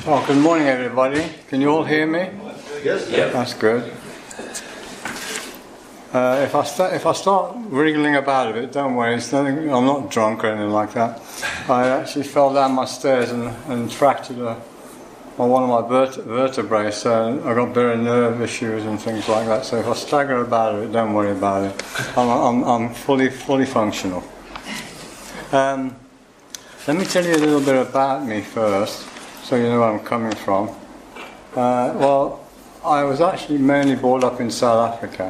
Oh, good morning, everybody. Can you all hear me? Yes. Yeah. That's good. If I start wriggling about a bit, don't worry. It's nothing. I'm not drunk or anything like that. I actually fell down my stairs and fractured one of my vertebrae, so I got a bit of nerve issues and things like that. So if I stagger about a bit, don't worry about it. I'm fully functional. Let me tell you a little bit about me first, so you know where I'm coming from. Well, I was actually mainly brought up in South Africa,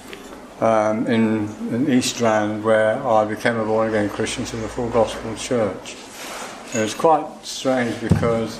in East Rand, where I became a born-again Christian to the Full Gospel Church. It was quite strange because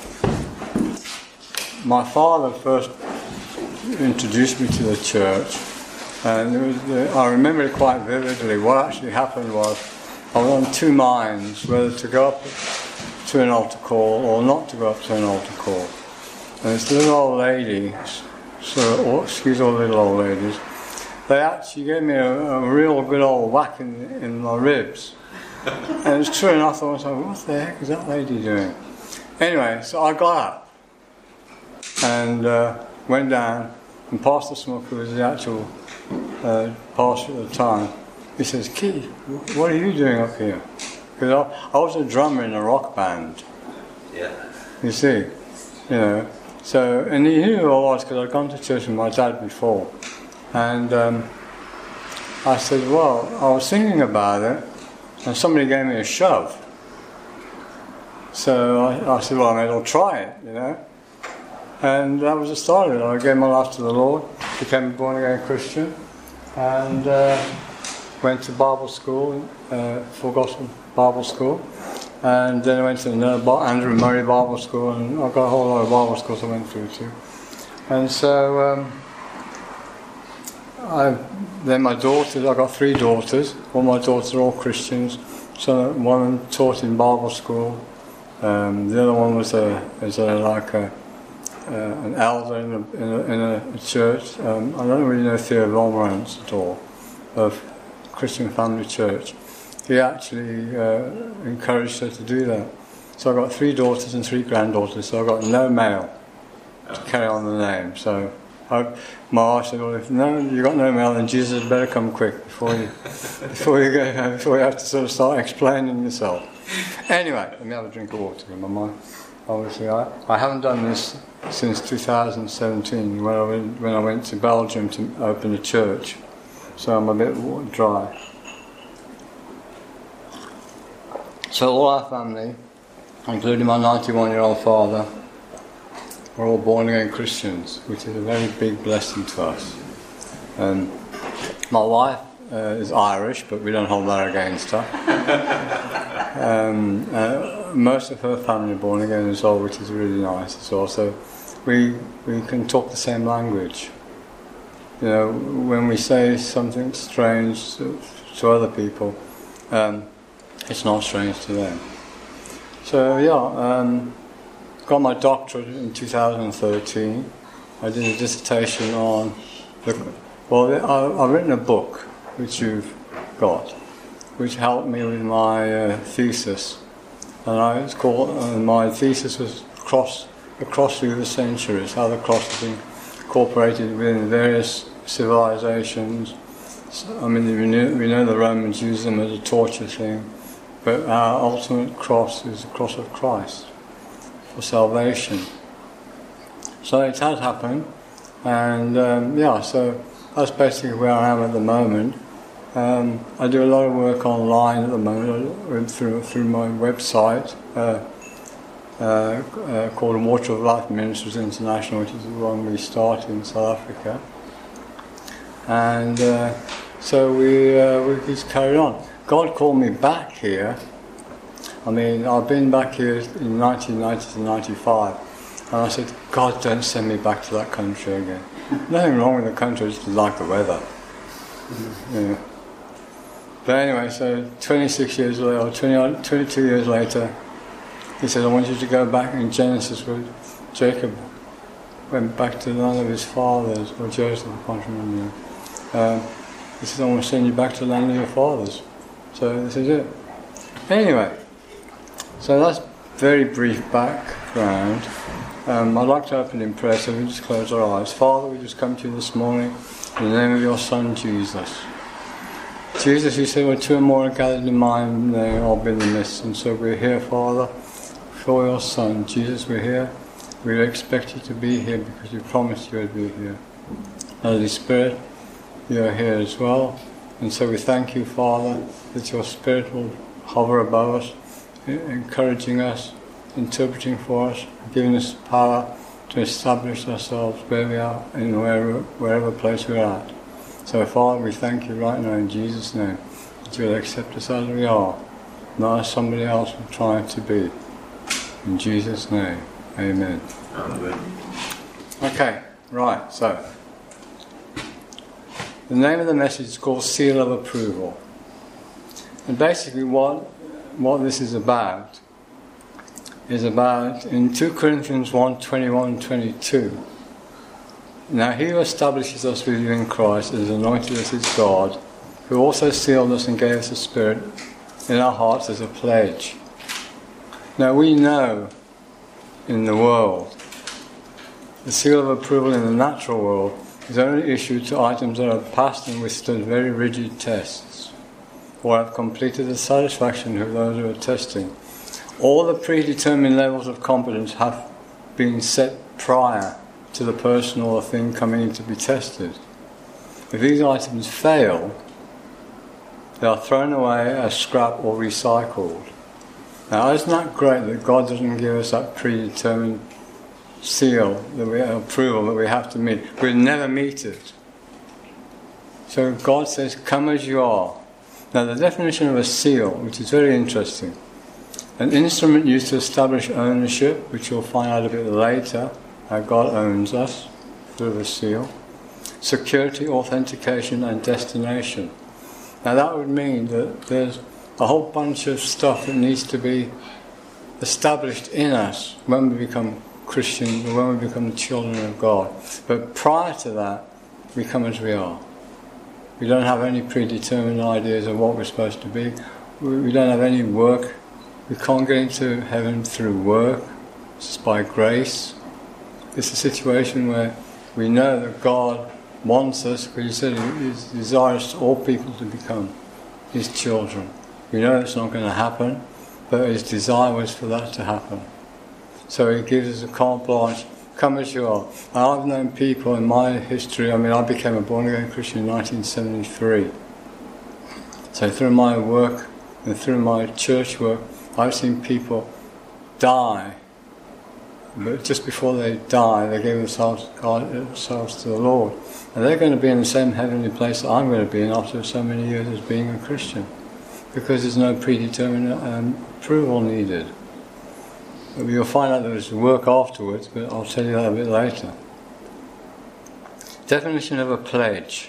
my father first introduced me to the church, and I remember it quite vividly. What actually happened was I was on two minds, whether to go up to an altar call or not to go up to an altar call. And this little old lady, excuse all little old ladies, they actually gave me a real good old whack in my ribs. And it's true enough, I thought, what the heck is that lady doing? Anyway, so I got up and went down, and Pastor Smook, who was the actual pastor at the time, he says, "Keith, what are you doing up here?" Because I was a drummer in a rock band. Yeah. You see, you know. So, and he knew who I was because I'd gone to church with my dad before. And I said, well, I was thinking about it, and somebody gave me a shove. So I said, well, I may as well try it, you know. And that was the start of it. I gave my life to the Lord, became a born-again Christian, and went to Bible school, Full Gospel Bible School, and then I went to Andrew Murray Bible School, and I got a whole lot of Bible schools I went through too. And so then my daughters, I got three daughters. All my daughters are all Christians. So one taught in Bible school. The other one was an elder in a church. I don't really know Theo Lawrence at all, of Christian Family Church. He actually encouraged her to do that. So I got three daughters and three granddaughters, so I got no male to carry on the name. So my wife said, well, if you got no male, then Jesus had better come quick before you have to sort of start explaining yourself. Anyway, let me have a drink of water in my mind. Obviously, I haven't done this since 2017 when I went to Belgium to open a church. So I'm a bit dry. So all our family, including my 91-year-old father, are all born-again Christians, which is a very big blessing to us. My wife is Irish, but we don't hold that against her. Most of her family are born-again as well, which is really nice as well. So we can talk the same language. You know, when we say something strange to other people, it's not strange to them. So got my doctorate in 2013. I did a dissertation on I've written a book which you've got, which helped me with my thesis, and it's called. My thesis was the cross through the centuries, how the cross has been incorporated within various civilizations. I mean, we know the Romans used them as a torture thing, but our ultimate cross is the cross of Christ for salvation. So it has happened, and so that's basically where I am at the moment. I do a lot of work online at the moment through my website called Water of Life Ministries International, which is the one we started in South Africa. And so we just carried on. God called me back here. I mean, I've been back here in 1990 to 95, and I said, God, don't send me back to that country again. Nothing wrong with the country, I just like the weather. Yeah. But anyway, so 22 years later, he said, I want you to go back in Genesis where Jacob went back to the land of his fathers, or Joseph, I can't remember. He said, I want to send you back to the land of your fathers. So this is it. Anyway, so that's very brief background. I'd like to open in prayer, so we just close our eyes. Father, we just come to you this morning in the name of your Son, Jesus. Jesus, you said, where two or more are gathered in my name, I'll be in the midst. And so we're here, Father, for your Son. Jesus, we're here. We expect you to be here because you promised you would be here. Holy Spirit, you are here as well. And so we thank you, Father, that your Spirit will hover above us, encouraging us, interpreting for us, giving us power to establish ourselves where we are in wherever place we're at. So Father, we thank you right now in Jesus' name that you'll accept us as we are, not as somebody else we're trying to be. In Jesus' name, amen. Amen. Okay, right, so the name of the message is called Seal of Approval. And basically what this is about in 2 Corinthians 1, 21 and 22. Now he who establishes us with you in Christ has anointed us as God, who also sealed us and gave us the Spirit in our hearts as a pledge. Now we know in the world, the seal of approval in the natural world is only issued to items that have passed and withstood very rigid tests, or have completed the satisfaction of those who are testing. All the predetermined levels of competence have been set prior to the person or the thing coming in to be tested. If these items fail, they are thrown away as scrap or recycled. Now, isn't that great that God doesn't give us that predetermined seal, approval that we have to meet? We'll never meet it. So God says, come as you are. Now, the definition of a seal, which is very interesting, an instrument used to establish ownership, which you'll find out a bit later, how God owns us through the seal. Security, authentication and destination. Now that would mean that there's a whole bunch of stuff that needs to be established in us when we become Christians, or when we become the children of God. But prior to that, we come as we are. We don't have any predetermined ideas of what we're supposed to be. We don't have any work. We can't get into heaven through work. It's by grace. It's a situation where we know that God wants us, because He said He desires all people to become His children. We know it's not going to happen, but His desire was for that to happen. So He gives us a carte blanche, come as you are. And I've known people in my history, I became a born-again Christian in 1973. So through my work and through my church work, I've seen people die. But just before they die, they gave themselves to the Lord. And they're going to be in the same heavenly place that I'm going to be in after so many years as being a Christian. Because there's no predetermined approval needed. But you'll find out there's work afterwards, but I'll tell you that a bit later. Definition of a pledge.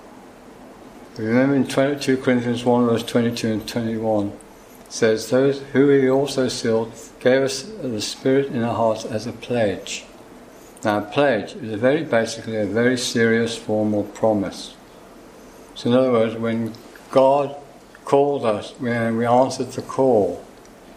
Remember in 2 Corinthians 1 verse 22 and 21, says, those who He also sealed gave us the Spirit in our hearts as a pledge. Now, a pledge is basically a very serious formal promise. So in other words, when God called us, when we answered the call,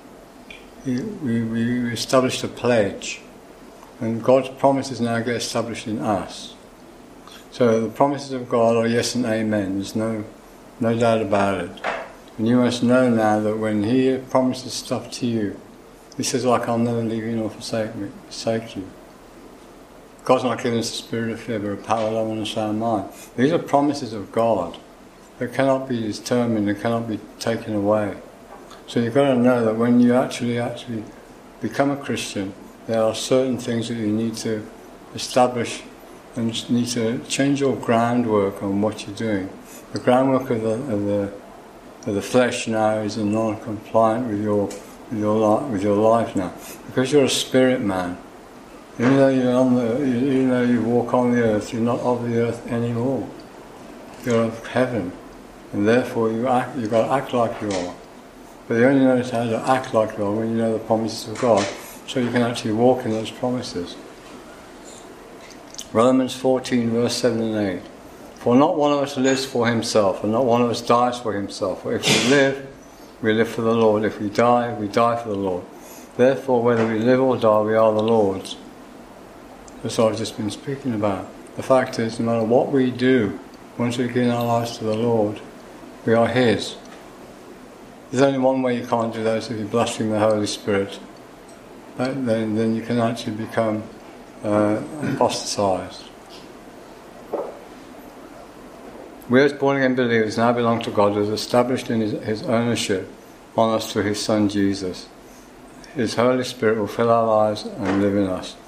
we established a pledge. And God's promises now get established in us. So the promises of God are yes and amen. There's no doubt about it. And you must know now that when He promises stuff to you, He says, like, I'll never leave you nor forsake you. God's not giving us a spirit of fear, but a power, love and a sound mind. These are promises of God. They cannot be determined, they cannot be taken away. So you've got to know that when you actually become a Christian, there are certain things that you need to establish and need to change your groundwork on what you're doing. The groundwork of the flesh now is non-compliant with your life now, because you're a spirit man. Even though you walk on the earth, you're not of the earth anymore. You're of heaven, and therefore you've got to act like you are. But you only know how to act like you are when you know the promises of God, so you can actually walk in those promises. Romans 14 verse 7 and 8. For not one of us lives for himself, and not one of us dies for himself. For if we live for the Lord. If we die for the Lord. Therefore, whether we live or die, we are the Lord's. That's what I've just been speaking about. The fact is, no matter what we do, once we give our lives to the Lord, we are His. There's only one way you can't do that, is if you blaspheme the Holy Spirit. Then you can actually become apostatized. We as born-again believers now belong to God, who has established in His ownership on us through His Son Jesus. His Holy Spirit will fill our lives and live in us.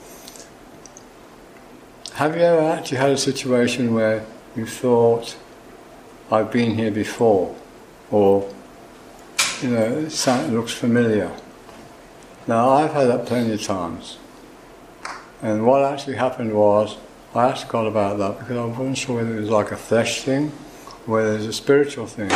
Have you ever actually had a situation where you thought, I've been here before, or it looks familiar? Now, I've had that plenty of times. And what actually happened was, I asked God about that because I wasn't sure whether it was like a flesh thing, or whether it was a spiritual thing.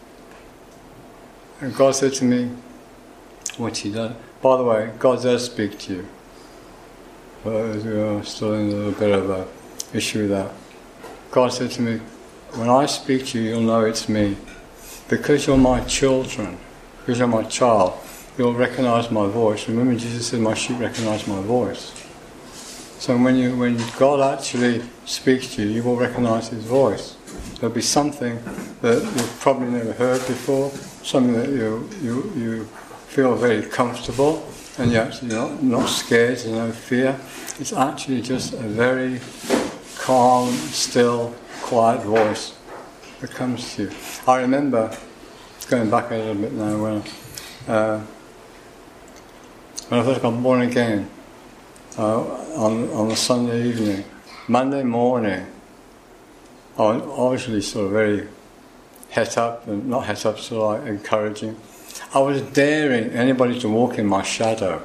And God said to me, what He done. By the way, God does speak to you. But we're still in a little bit of an issue with that. God said to me, when I speak to you, you'll know it's me. Because you're my children, because you're my child, you'll recognise my voice. Remember, Jesus said, my sheep recognise my voice. So when God actually speaks to you, you will recognise His voice. There'll be something that you've probably never heard before, something that you feel very comfortable, and you're actually not scared, there's no fear. It's actually just a very calm, still, quiet voice that comes to you. I remember, going back a little bit now, when I first got born again, on a Sunday evening, Monday morning, I was obviously sort of very het up, and not het up, sort of like encouraging. I was daring anybody to walk in my shadow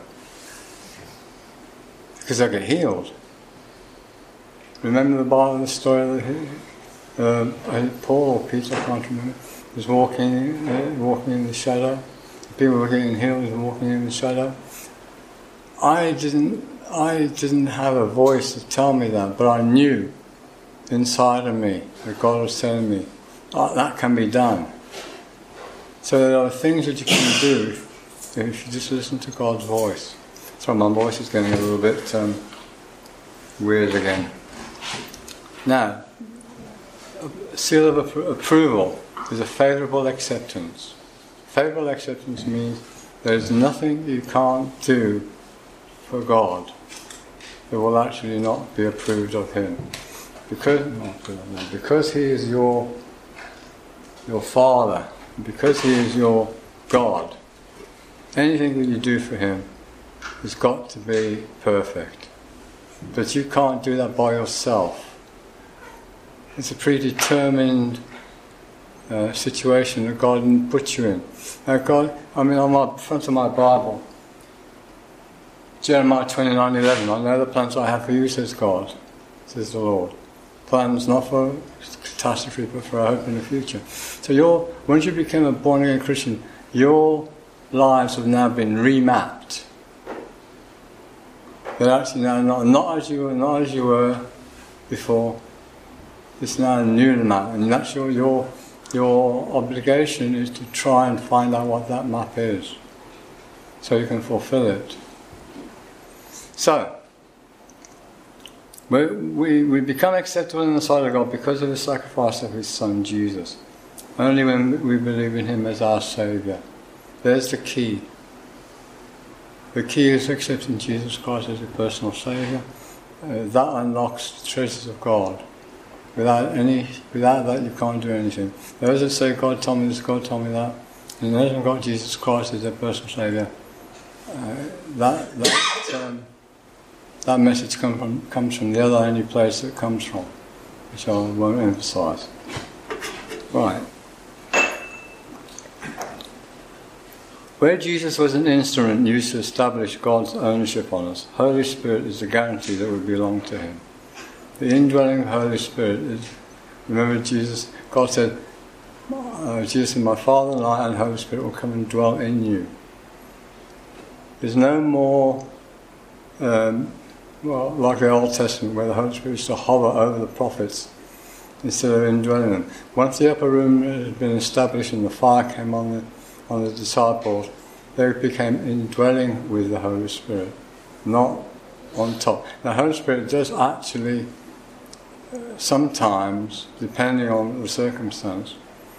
because I get healed. Remember the Bible, the story of Paul or Peter, I can't remember, was walking in the shadow. People were getting healed and walking in the shadow. I didn't have a voice to tell me that, but I knew inside of me that God was telling me, that can be done. So there are things that you can do if you just listen to God's voice. Sorry, my voice is getting a little bit weird again. Now, a seal of approval is a favourable acceptance. Favourable acceptance means there's nothing you can't do for God that will actually not be approved of Him. Because He is your Father, because He is your God, anything that you do for Him has got to be perfect. But you can't do that by yourself. It's a predetermined situation that God puts you in. Now on the front of my Bible, Jeremiah 29:11, I know the plans I have for you, says God, says the Lord. Plans not for catastrophe, but for a hope in the future. So once you become a born-again Christian, your lives have now been remapped. They're actually now not as you were before. It's now a new map, and that's your obligation is to try and find out what that map is, so you can fulfill it. So, we become acceptable in the sight of God because of the sacrifice of His Son Jesus. Only when we believe in Him as our Saviour. There's the key. The key is accepting Jesus Christ as your personal Saviour. That unlocks the treasures of God. Without that, you can't do anything. Those that say, God told me this, God told me that, and those who have got Jesus Christ as their personal Saviour, that message comes from the other only place it comes from, which I won't emphasise. Right. Where Jesus was an instrument used to establish God's ownership on us, Holy Spirit is the guarantee that we belong to Him. The indwelling of Holy Spirit is, remember God said, Jesus and my Father and I and Holy Spirit will come and dwell in you. There's no more, like the Old Testament where the Holy Spirit used to hover over the prophets instead of indwelling them. Once the upper room had been established and the fire came on the disciples, they became indwelling with the Holy Spirit, not on top. The Holy Spirit does actually sometimes, depending on the circumstance,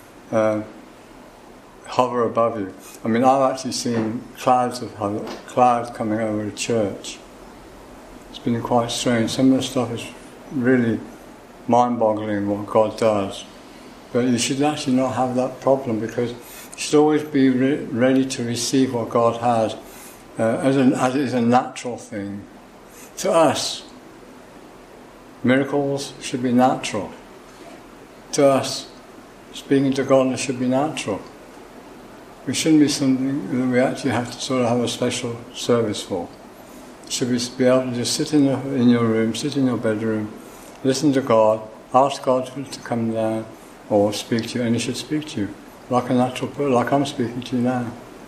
hover above you. I mean, I've actually seen clouds coming over a church. It's been quite strange. Some of the stuff is really mind-boggling what God does. But you should actually not have that problem, because you should always be ready to receive what God has as it is a natural thing. To us, miracles should be natural. To us, speaking to God should be natural. It shouldn't be something that we actually have to sort of have a special service for. Should we be able to just sit in your room, sit in your bedroom, listen to God, ask God to come down or speak to you, and He should speak to you like a natural person, like I'm speaking to you now.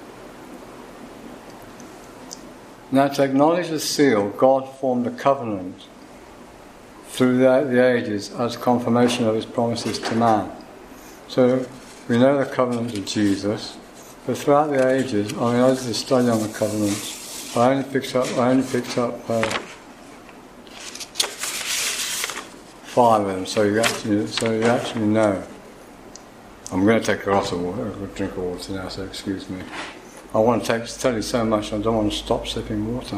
Now, to acknowledge the seal, God formed a covenant throughout the ages as confirmation of His promises to man. So we know the covenant of Jesus, but throughout the ages, I mean, I did a study on the covenants. I only picked up 5 of them, so you actually know. I'm going to take a glass of water, a drink of water now, so excuse me. I want to tell you so much, I don't want to stop sipping water.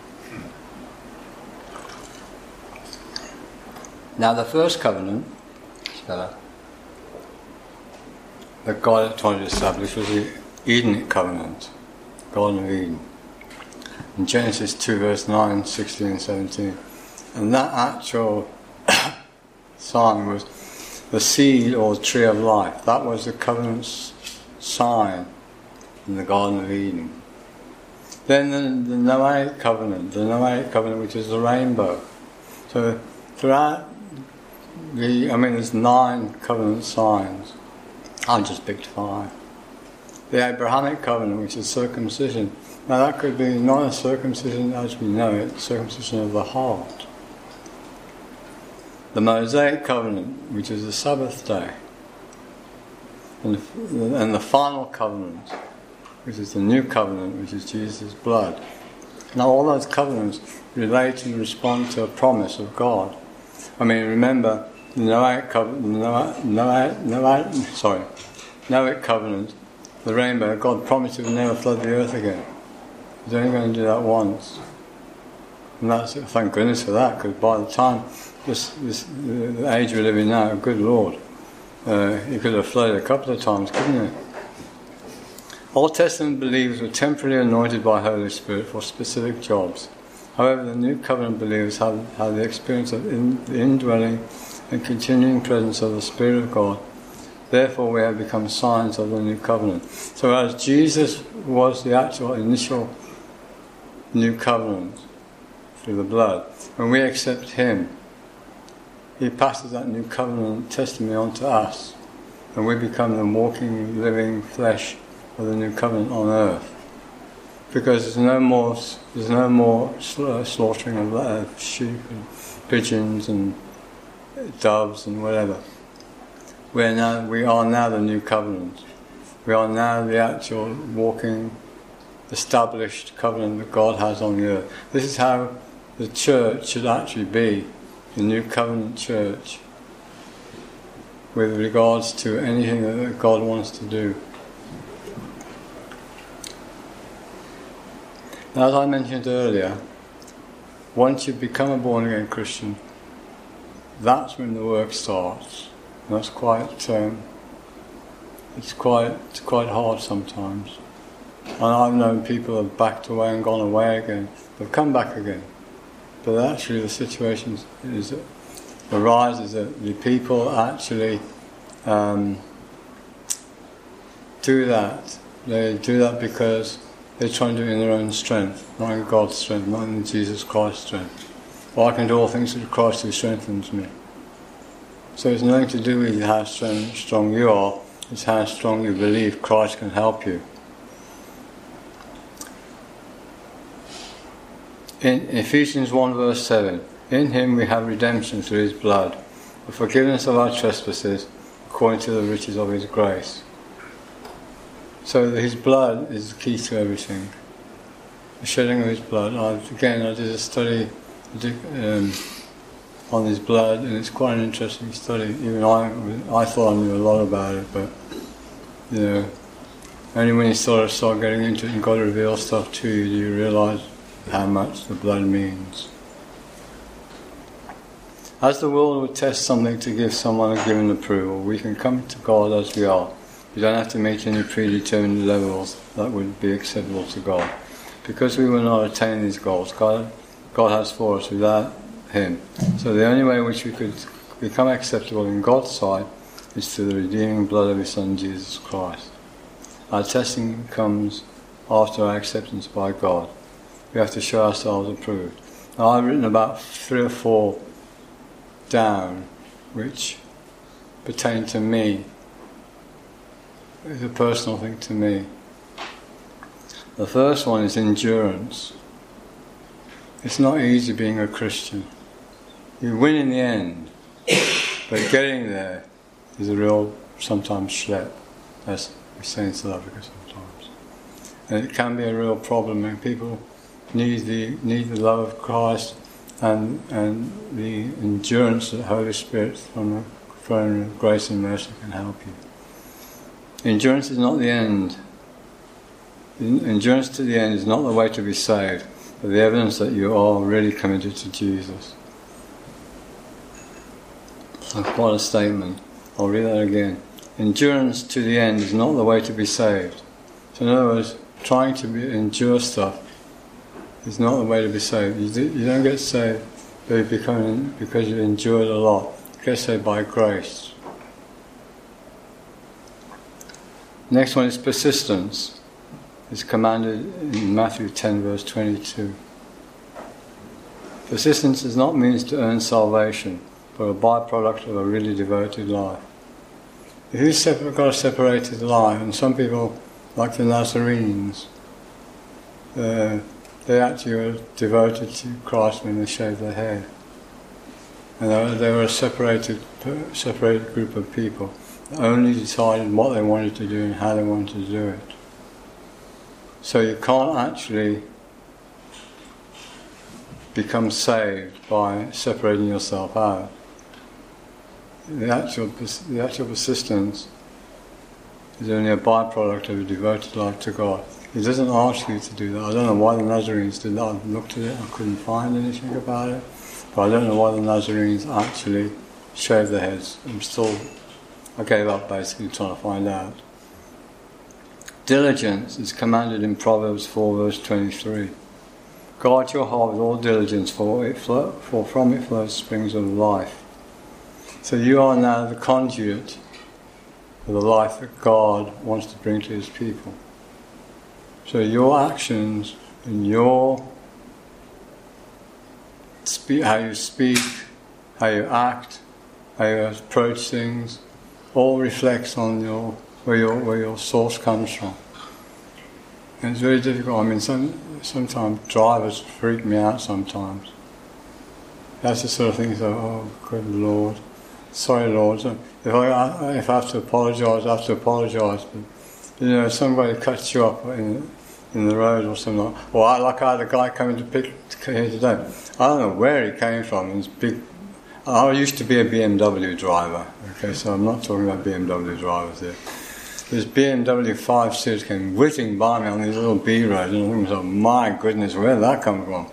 Now, the first covenant that God had tried to establish was the Edenic covenant, Garden of Eden. In Genesis 2 verse 9, 16 and 17. And that actual sign was the seed or tree of life. That was the covenant's sign in the Garden of Eden. Then the Noahic covenant which is the rainbow. So throughout there's 9 covenant signs. I just picked 5. The Abrahamic covenant, which is circumcision. Now that could be not a circumcision as we know it, circumcision of the heart. The Mosaic covenant, which is the Sabbath day. And the final covenant, which is the new covenant, which is Jesus' blood. Now all those covenants relate and respond to a promise of God. I mean, remember, the Noahic covenant, the rainbow, God promised He would never flood the earth again. He's only going to do that once. And that's, thank goodness for that, because by the time the age we live in now, good Lord, He could have flooded a couple of times, couldn't He? Old Testament believers were temporarily anointed by Holy Spirit for specific jobs. However, the New Covenant believers have the experience of the indwelling and continuing presence of the Spirit of God. Therefore, we have become signs of the New Covenant. So as Jesus was the actual initial New Covenant through the blood, when we accept Him, He passes that New Covenant testimony on to us, and we become the walking, living flesh of the New Covenant on earth. Because there's no more slaughtering of sheep and pigeons and doves and whatever. We are now the New Covenant. We are now the actual walking, established covenant that God has on the earth. This is how the church should actually be, the New Covenant church, with regards to anything that God wants to do. Now, as I mentioned earlier, once you become a born-again Christian, that's when the work starts. And that's it's quite hard sometimes. And I've known people have backed away and gone away again. They've come back again. But actually the situation arises that the people actually do that. They do that because they're trying to do it in their own strength, not in God's strength, not in Jesus Christ's strength. Well, I can do all things through Christ who strengthens me. So it's nothing to do with how strong you are, it's how strong you believe Christ can help you. In Ephesians 1 verse 7, in Him we have redemption through His blood, the forgiveness of our trespasses, according to the riches of His grace. So his blood is the key to everything. The shedding of his blood. I did a study on his blood, and it's quite an interesting study. Even I thought I knew a lot about it, but only when you start getting into it and God reveals stuff to you, do you realise how much the blood means. As the world would test something to give someone a given approval, we can come to God as we are. We don't have to meet any predetermined levels that would be acceptable to God. Because we will not attain these goals, God has for us without Him. So the only way in which we could become acceptable in God's sight is through the redeeming blood of His Son Jesus Christ. Our testing comes after our acceptance by God. We have to show ourselves approved. Now, I've written about 3 or 4 down which pertain to me. It's a personal thing to me. The first one is endurance. It's not easy being a Christian. You win in the end, but getting there is a real, sometimes schlep, as we say in South Africa sometimes. And it can be a real problem, and people need the love of Christ and the endurance that the Holy Spirit from the throne of grace and mercy can help you. Endurance is not the end. Endurance to the end is not the way to be saved, but the evidence that you are really committed to Jesus. That's quite a statement. I'll read that again. Endurance to the end is not the way to be saved. So in other words, trying to endure stuff is not the way to be saved. You don't get saved because you've endured a lot. You get saved by grace. Next one is persistence. It's commanded in Matthew 10 verse 22. Persistence does not mean to earn salvation, but a byproduct of a really devoted life. If you've got a separated life, and some people, like the Nazarenes, they actually were devoted to Christ when they shaved their hair. And they were a separated group of people that only decided what they wanted to do and how they wanted to do it. So you can't actually become saved by separating yourself out. The actual persistence is only a byproduct of a devoted life to God. He doesn't ask you to do that. I don't know why the Nazarenes did that. I looked at it, I couldn't find anything about it. But I don't know why the Nazarenes actually shaved their heads. I gave up basically trying to find out. Diligence is commanded in Proverbs 4 verse 23. Guard your heart with all diligence, for from it flows springs of life. So you are now the conduit of the life that God wants to bring to His people. So your actions and how you speak, how you act, how you approach things, all reflects on where your source comes from. And it's very difficult. I mean, sometimes drivers freak me out sometimes. That's the sort of thing. So, oh, good Lord, sorry, Lord. So if I have to apologise, I have to apologise. But somebody cuts you up in the road or something. Like I had a guy coming to pick here today. I don't know where he came from. He's big. I used to be a BMW driver. Okay, so I'm not talking about BMW drivers here. This BMW 5 Series came whizzing by me on these little B roads, and I think, oh my goodness, where did that come from?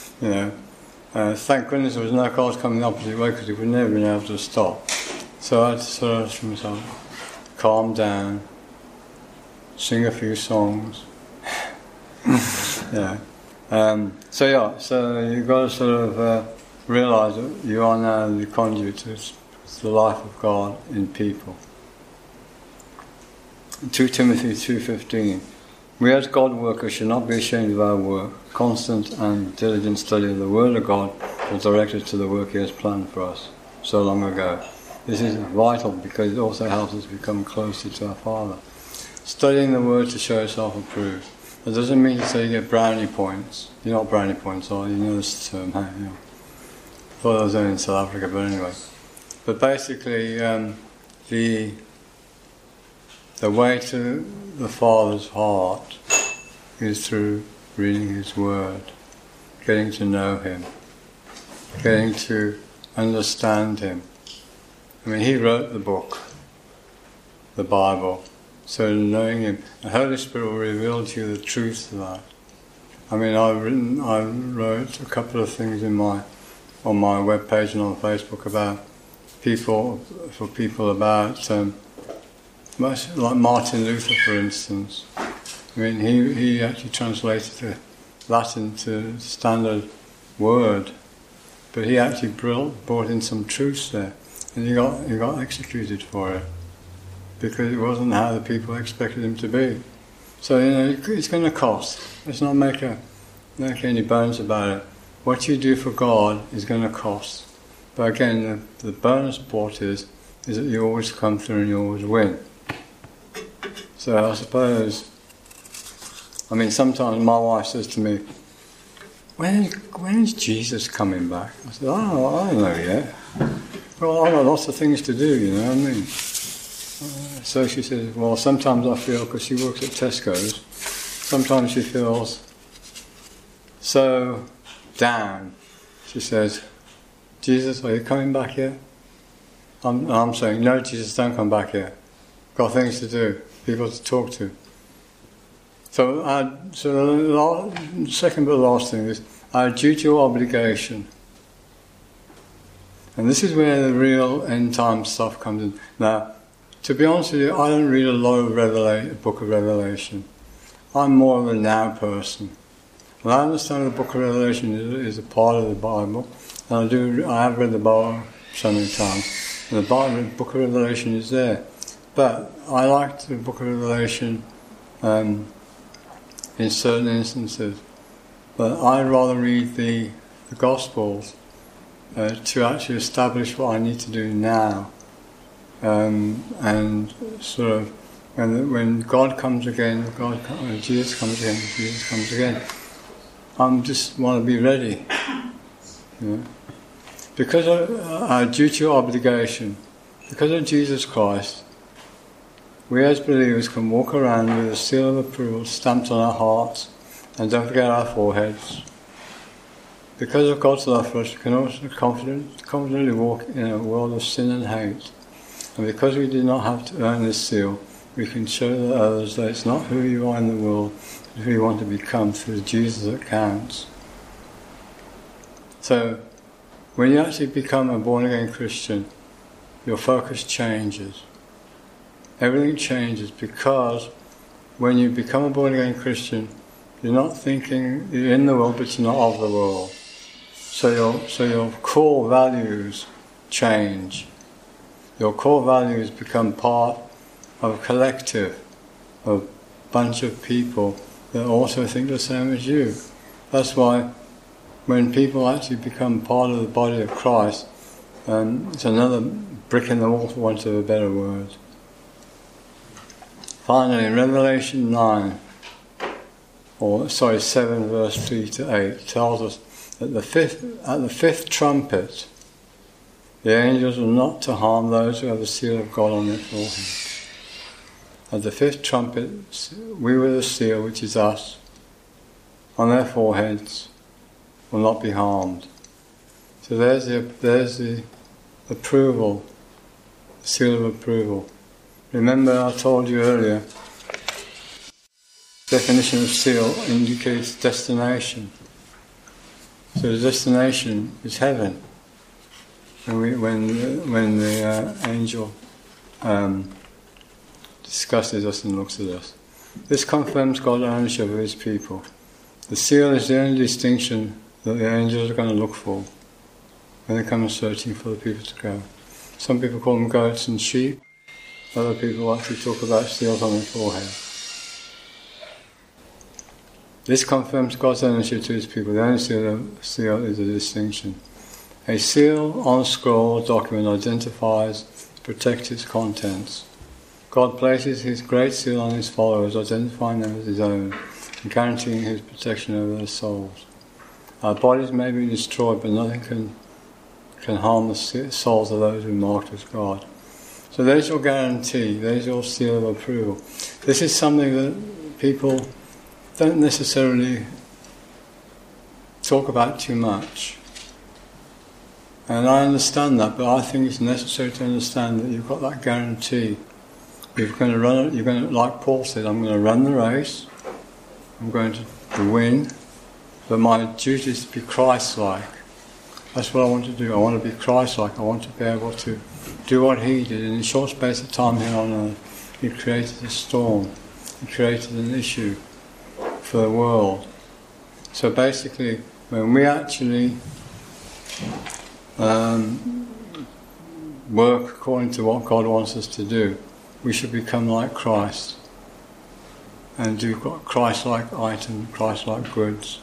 Thank goodness there was no cars coming the opposite way, because he would never been able to stop. So I had to sort of myself, calm down, sing a few songs. So you've got to sort of realise that you are now the conduit to the life of God in people. 2 Timothy 2:15. We as God workers should not be ashamed of our work. Constant and diligent study of the Word of God will direct us to the work He has planned for us so long ago. This is vital because it also helps us become closer to our Father. Studying the Word to show yourself approved. That doesn't mean to say you get brownie points. You know what brownie points are, you know this term, hey? I thought I was only in South Africa, but anyway. But basically, the way to the Father's heart is through reading His Word, getting to know Him, getting to understand Him. I mean, He wrote the book, the Bible, so knowing Him, the Holy Spirit will reveal to you the truth of that. I mean, I wrote a couple of things on my webpage and on Facebook about people about like Martin Luther, for instance. I mean, he actually translated the Latin to standard word, but he actually brought in some truths there, and he got executed for it because it wasn't how the people expected him to be. So it's going to cost. Let's not make any bones about it. What you do for God is going to cost. But again, the bonus part is that you always come through and you always win. So I suppose, I mean, sometimes my wife says to me, when is Jesus coming back? I said, I don't know yet. Well, I've got lots of things to do, you know what I mean? So she says, well, sometimes I feel, because she works at Tesco's, sometimes she feels so down. She says, Jesus, are you coming back yet? I'm saying, no, Jesus, don't come back yet. Got things to do, people to talk to. So the second but last thing is our duty or obligation. And this is where the real end time stuff comes in. Now, to be honest with you, I don't read a lot of book of Revelation. I'm more of a now person. And I understand the book of Revelation is a part of the Bible. And I have read the Bible so many times. And the book of Revelation is there. But I like the book of Revelation in certain instances. But I'd rather read the Gospels to actually establish what I need to do now. And sort of, when God comes again, Jesus comes again, I just want to be ready. You know? Because of our duty or obligation, because of Jesus Christ, we as believers can walk around with a seal of approval stamped on our hearts, and don't forget our foreheads. Because of God's love for us, we can also confidently walk in a world of sin and hate. And because we did not have to earn this seal, we can show the others that it's not who you are in the world, but who you want to become through Jesus that counts. So, when you actually become a born-again Christian, your focus changes. Everything changes, because when you become a born-again Christian, you're not thinking, you're in the world, but you're not of the world. So your core values change. Your core values become part of a collective, of a bunch of people that also think the same as you. That's why when people actually become part of the body of Christ, it's another brick in the wall, for want of a better word. Finally, in Revelation 7 verse 3 to 8 tells us that at the fifth trumpet, the angels are not to harm those who have the seal of God on their foreheads. At the fifth trumpet, we with the seal, which is us, on their foreheads, will not be harmed. So there's the approval, the seal of approval. Remember, I told you earlier, definition of seal indicates destination. So the destination is heaven. And when the angel discusses us and looks at us, this confirms God's ownership of His people. The seal is the only distinction that the angels are going to look for when they come searching for the people to go. Some people call them goats and sheep. Other people actually talk about seals on their forehead. This confirms God's ownership to His people. The only seal is a distinction. A seal on a scroll or document identifies, protects its contents. God places His great seal on His followers, identifying them as His own, and guaranteeing His protection over their souls. Our bodies may be destroyed, but nothing can harm the souls of those who are marked with God. So there's your guarantee, there's your seal of approval. This is something that people don't necessarily talk about too much. And I understand that, but I think it's necessary to understand that you've got that guarantee. You're going to, like Paul said, I'm going to run the race, I'm going to win, but my duty is to be Christ-like. That's what I want to do. I want to be Christ-like. I want to be able to do what he did. In a short space of time here on earth, he created a storm. He created an issue for the world. So basically, when we actually work according to what God wants us to do, we should become like Christ and do Christ-like items, Christ-like goods.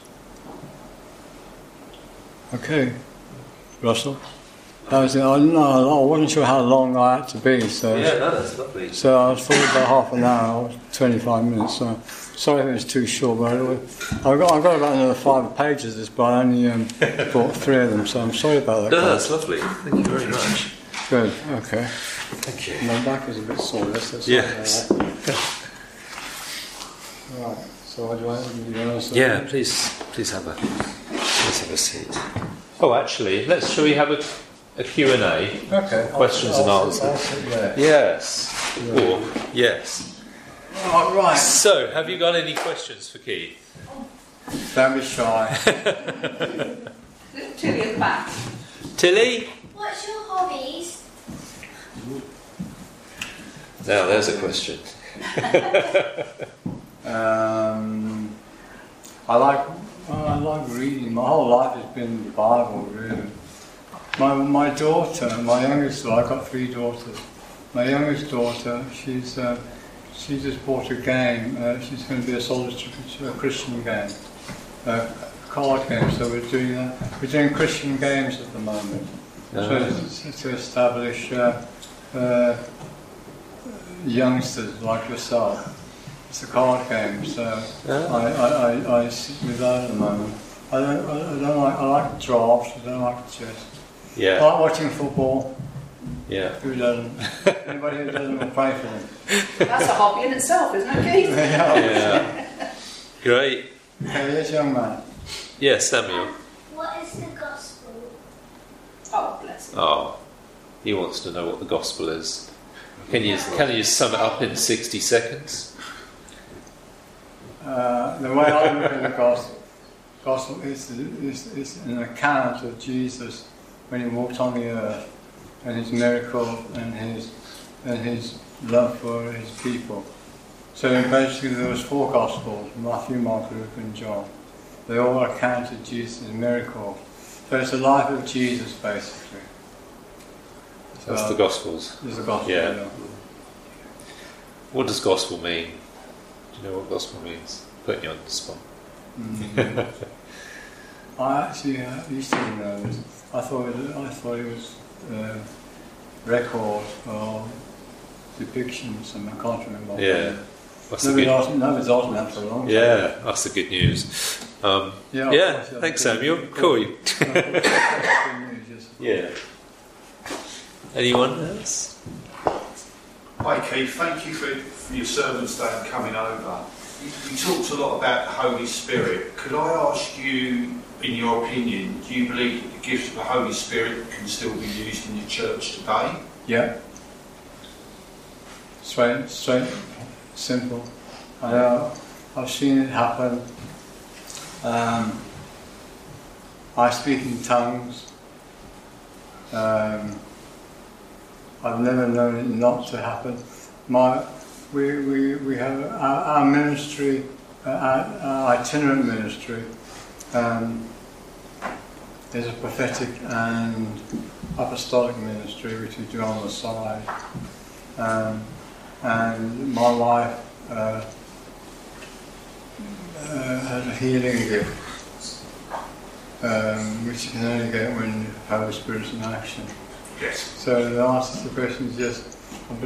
Okay, Russell? That was it. I wasn't sure how long I had to be, so yeah, no, that's lovely. So I was thought about half an hour, 25 minutes. So sorry if it was too short, but I've got about another 5 pages of this, but I only bought 3 of them, so I'm sorry about that. No, that's lovely. Thank you very much. Good. Okay. Thank you. My back is a bit sore. Yes. Right. So what do I do? Yeah, please have a seat. Oh, actually, shall we have a Q&A? Okay. Questions and answers. I'll sit there. Yes. Yeah. Or yes. Oh, right. So, have you got any questions for Keith? Don't be shy. Tilly at the back. Tilly? What's your hobbies? Now, there's a question. I like reading. My whole life has been the Bible, really. My daughter, my youngest daughter, I've got 3 daughters. My youngest daughter, she just bought a game. She's going to be a Christian game, a card game. So we're doing that. We're doing Christian games at the moment. So to establish youngsters like yourself. It's a card game, so I sit with that at the moment. I like drafts, I don't like chess. Yeah. I like watching football. Yeah. Who doesn't? Anybody who doesn't will pray for them. That's a hobby in itself, isn't it, Keith? Yeah. Great. Okay, yes, young man. Yes, Samuel. What is the gospel? Oh, bless him. Oh, he wants to know what the gospel is. Can you sum it up in 60 seconds? The way I look at the gospel is an account of Jesus when he walked on the earth, and his miracle and his love for his people. So basically there was 4 gospels: Matthew, Mark, Luke, and John. They all accounted Jesus' miracle. So it's the life of Jesus, basically. So That's the gospels. It's the gospel. Yeah. What does gospel mean? Do you know what gospel means? Putting you on the spot. I actually used to know this. I thought it was record or depictions, and I can't remember. Yeah. Nobody's asked me that for a long time. Yeah, that's the good news. Yeah, thanks, Samuel. Cool. Yeah. Anyone else? Hi Keith, thank you for your sermons today and coming over. You talked a lot about the Holy Spirit. Could I ask you, in your opinion, do you believe that the gift of the Holy Spirit can still be used in the church today? Yeah. Straight, simple. I know, I've seen it happen. I speak in tongues. I've never known it not to happen. We have our ministry, our itinerant ministry. There's a prophetic and apostolic ministry which we do on the side. And my wife has a healing gift, which you can only get when the Holy Spirit's in action. Yes. So the answer to the question is yes.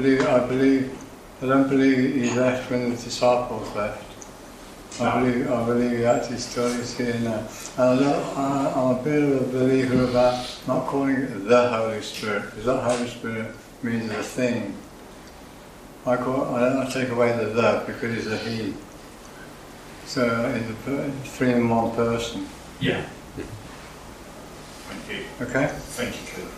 I don't believe he left when the disciples left. I believe he actually still is here now. And I'm a bit of a believer about not calling it the Holy Spirit, because that Holy Spirit means the thing. I don't take away the because it's a he. So it's three in one person. Yeah. Thank you. Okay? Thank you, Keith.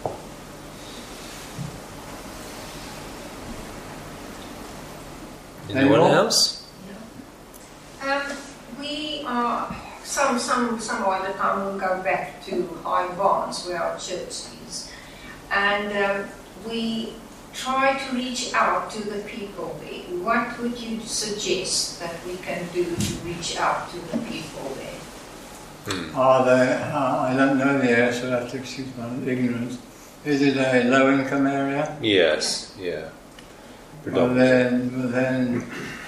Anyone else? We are some other time we'll go back to High Barnes where our church is, and we try to reach out to the people there. What would you suggest that we can do to reach out to the people there? Are there? I don't know the area, so I have to excuse my ignorance. Is it a low-income area? Yes, yeah. Well, then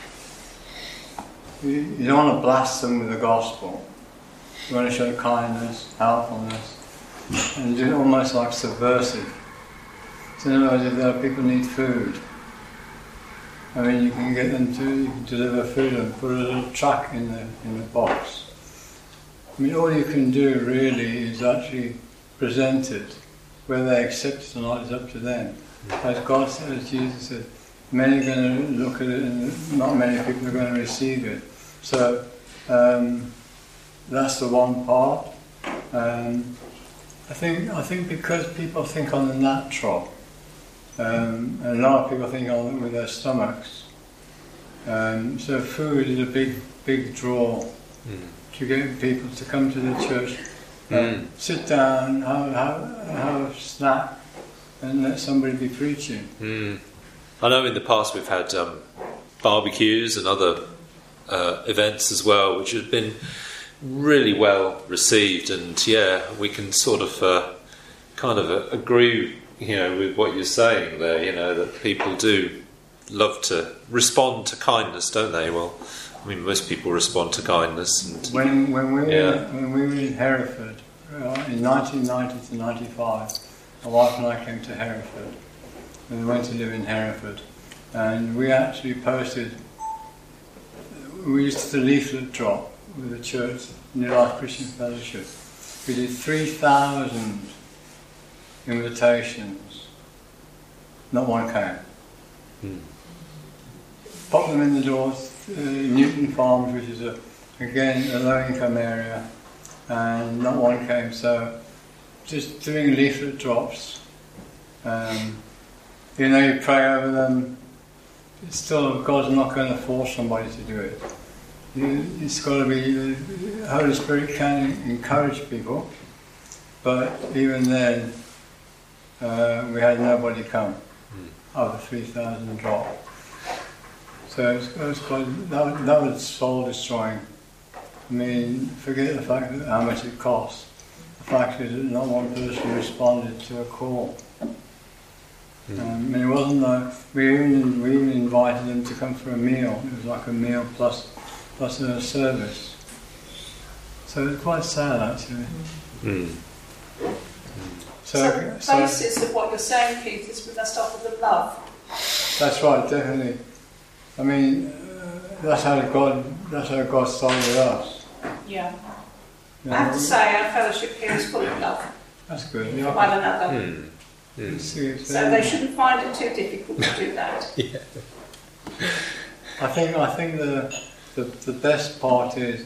you don't want to blast them with the gospel. You want to show kindness, helpfulness, and do it almost like subversive. So in other words, if there are people who need food, I mean, you can get them to deliver food and put a little track in the box. I mean, all you can do really is actually present it. Whether they accept it or not is up to them. As God said, as Jesus said, many are going to look at it and not many people are going to receive it. So that's the one part. I think because people think on the natural, and a lot of people think on it with their stomachs. So food is a big draw to get people to come to the church, sit down, have a snack, and let somebody be preaching. I know in the past we've had barbecues and other events as well, which have been really well received, and we can sort of kind of agree, with what you're saying there. That people do love to respond to kindness, don't they? Well, I mean, most people respond to kindness. And when we were in Hereford in 1990 to 95, my wife and I came to Hereford, and we went to live in Hereford, and we actually posted. We used to leaflet drop with the church, New Life Christian Fellowship. We did 3,000 invitations. Not one came. Pop them in the doors. Newton Farms, which is again a low-income area, and not one came. So just doing leaflet drops. You pray over them. It's still, God's not going to force somebody to do it. It's got to be, the Holy Spirit can encourage people, but even then, we had nobody come out of the 3,000 drop. So that was soul destroying. I mean, forget the fact that how much it costs. The fact is that not one person responded to a call. It wasn't like we even invited them to come for a meal. It was like a meal plus a service. So it's quite sad actually. So the basis of what you're saying, Keith, is we must offer them love. That's right, definitely. I mean, that's how God started with us. Yeah. I have to say, our fellowship here is full of love. That's good. For one another. So they shouldn't find it too difficult to do that. I think the best part is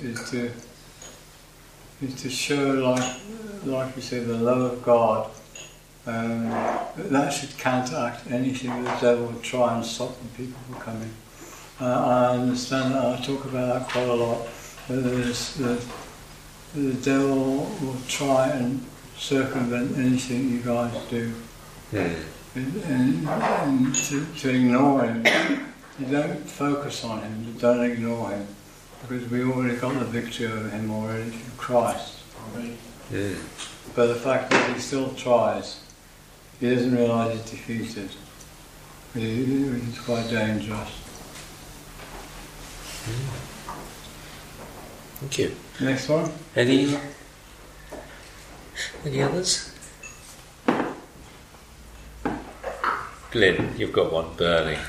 to show, like you said, the love of God. That should counteract anything that the devil would try and stop the people from coming. I understand that. I talk about that quite a lot. The devil will try and circumvent anything you guys do, and to ignore him. You don't focus on him. You don't ignore him, because we already got the victory over him already through Christ. But the fact that he still tries, he doesn't realise he's defeated, which is quite dangerous. Thank you. Next one. Any others? Glyn, you've got one burning.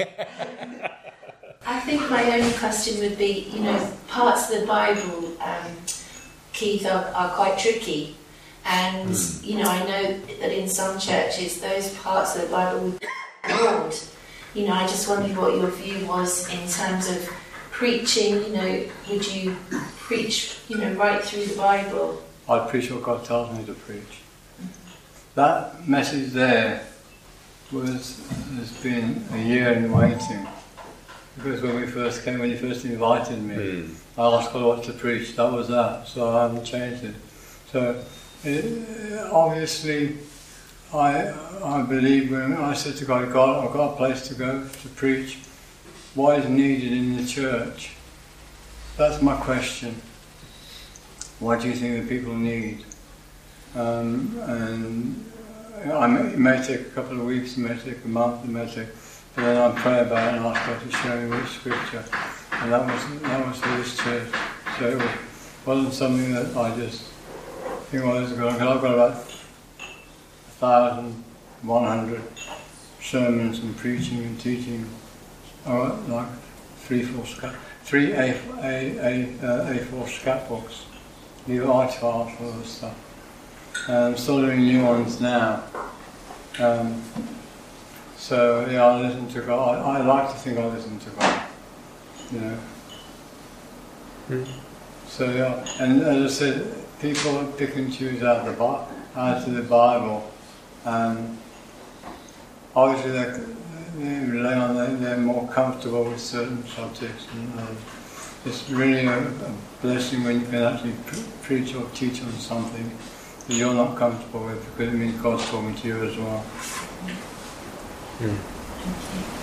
I think my only question would be, parts of the Bible, Keith, are quite tricky. And, you know, I know that in some churches, those parts of the Bible would be ignored. You know, I just wondered what your view was in terms of preaching. You know, would you preach, you know, right through the Bible? I preach what God tells me to preach. That message there has been a year in waiting. Because when you first invited me, I asked God what to preach. That was that. So I haven't changed it. So obviously, I believe when I said to God, I've got a place to go to preach. What is needed in the church? That's my question. What do you think the people need? And it may take a couple of weeks, it may take a month, it may take. But then I pray about it and ask God to show me which scripture. And that was for this church. So it wasn't something that I just think, well, I've got about 1,100 sermons and preaching and teaching, like 3 A4 scrapbooks, new artifacts, all this stuff. I'm still doing new ones now. So yeah, I listen to God. I like to think I listen to God, you know. So yeah, and as I said, people pick and choose out of the Bible. Obviously, they rely on they're more comfortable with certain subjects, and it's really a blessing when you can actually preach or teach on something that you're not comfortable with, because it means God's talking to you as well. Thank you.